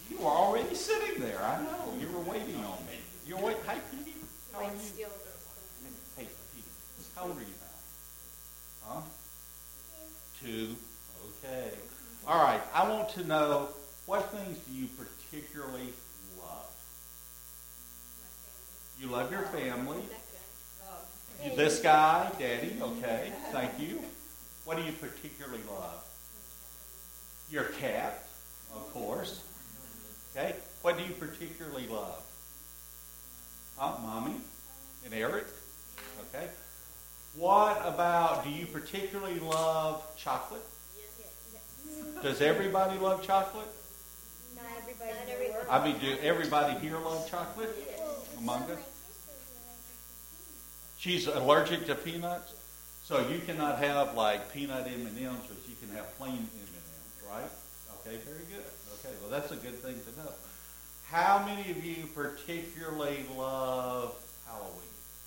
You were already sitting there. I know. You were waiting on me. You're waiting. Hey, Petey. How are you? Hey, Petey. How old are you now? Huh? 2. Okay. All right. I want to know, what things do you particularly love? You love your family. This guy, Daddy. Okay. Thank you. What do you particularly love? Your cat, of course. Okay. What do you particularly love? Mommy and Eric. Okay. What about, do you particularly love chocolate? Does everybody love chocolate? Not everybody. I mean, do everybody here love chocolate among us? She's allergic to peanuts, so you cannot have like peanut M&Ms, but you can have plain M&Ms, right? Okay, very good. Okay, well that's a good thing to know. How many of you particularly love Halloween?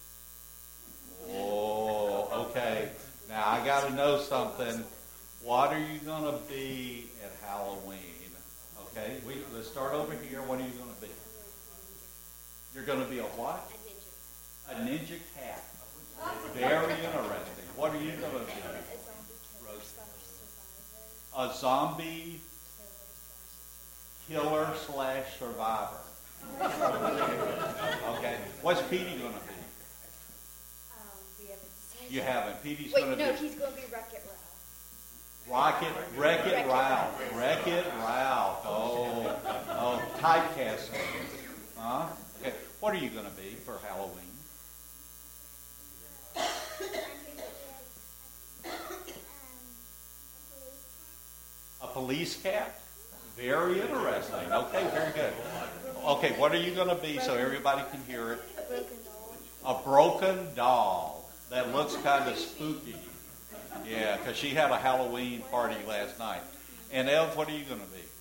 Oh, okay. Now I got to know something. What are you going to be at Halloween? Okay, let's start over here. What are you going to be? You're going to be a what? A ninja cat. Very interesting. What are you going to be? A zombie killer / survivor. Okay. What's Petey going to be? We haven't decided. You haven't. Petey's Wait, going to no, be he's going to be Wreck-It Ralph. Wreck-It Ralph. Wreck-It Ralph. Oh, typecasting. Huh? Okay. What are you going to be for Halloween? A police cat? Very interesting. Okay, very good. Okay, what are you going to be so everybody can hear it? A broken doll. That looks kind of spooky. Yeah, because she had a Halloween party last night. And Elf, what are you going to be?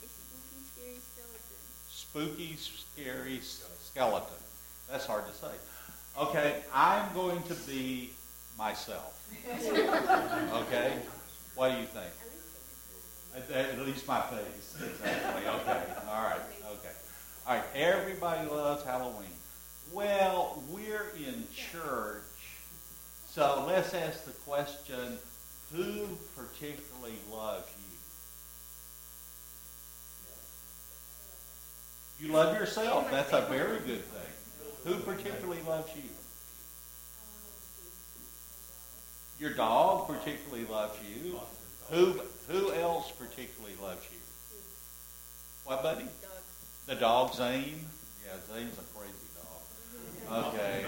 Spooky, scary skeleton. That's hard to say. Okay, I'm going to be myself. Okay? What do you think? At least my face. Exactly. Okay. All right. Okay. All right. Everybody loves Halloween. Well, we're in church, so let's ask the question, who particularly loves you? You love yourself. That's a very good thing. Who particularly loves you? Your dog particularly loves you. Who else particularly loves you? What, buddy? The dog, Zane? Yeah, Zane's a crazy dog. Okay.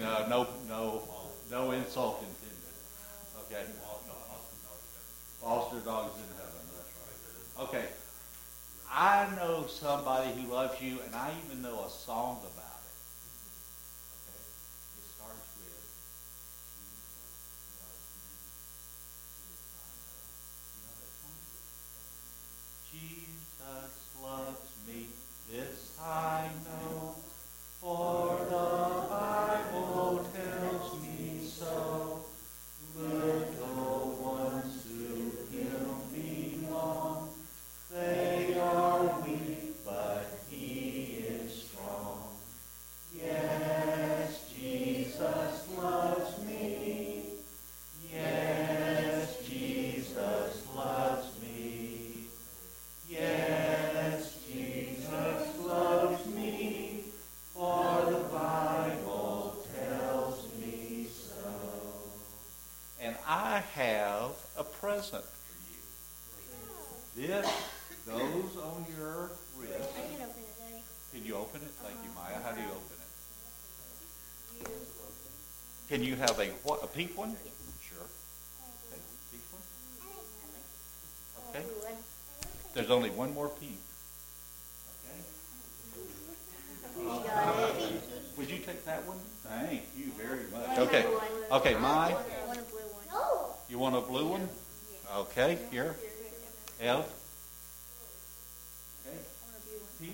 No insult intended. Okay. Foster dogs in heaven. That's right. Okay. I know somebody who loves you, and I even know a song about it. Okay. It starts with, Jesus loves me, this I know, for the Bible tells me so. Little ones to him belong, they are weak, but he is strong. Yes, Jesus loves me. Yes, Jesus loves me. Yes, Jesus loves me, for the Bible tells me so. And I have a present for you. This goes on your wrist. I can open it, Daddy. Can you open it? Thank you, Maya. How do you open it? Can you have a pink one? Sure. Okay, pink one. Okay. There's only one more pink. Okay. Would you take that one? Thank you very much. Okay. Okay, mine. I want a blue one. You want a blue one? Okay, here. Elf. Okay. Pink.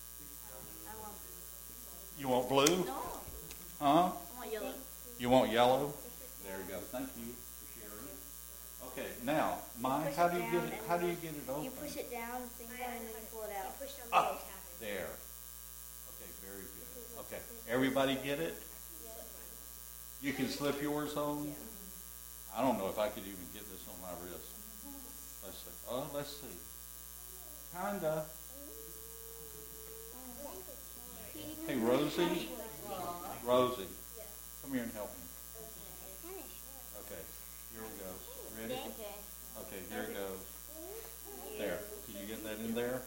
You want blue? Huh? I want yellow. You want yellow? There you go. Thank you for sharing. Okay, now, how do you get it open? You push it down, things on, and then you pull it out. There. Okay, very good. Okay, everybody get it? You can slip yours on? I don't know if I could even get this on my wrist. Let's see. Oh, let's see. Kinda. Hey, Rosie. Rosie, come here and help me. Okay, here we go. Ready? Okay, here it goes. There. Can you get that in there?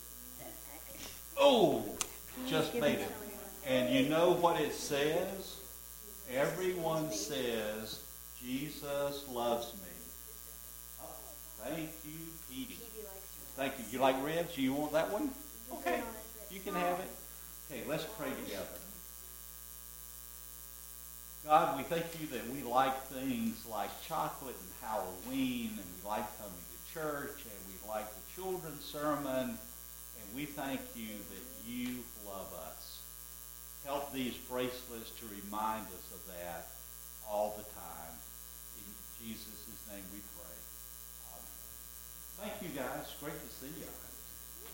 Oh, just made it. And you know what it says? Everyone says, Jesus loves me. Oh, thank you, Petey. Thank you. You like ribs? You want that one? Okay, you can have it. Okay, let's pray together. God, we thank you that we like things like chocolate and Halloween, and we like coming to church, and we like the children's sermon, and we thank you that you love us. Help these bracelets to remind us of that all the time. In Jesus' name we pray. Amen. Thank you, guys. Great to see you.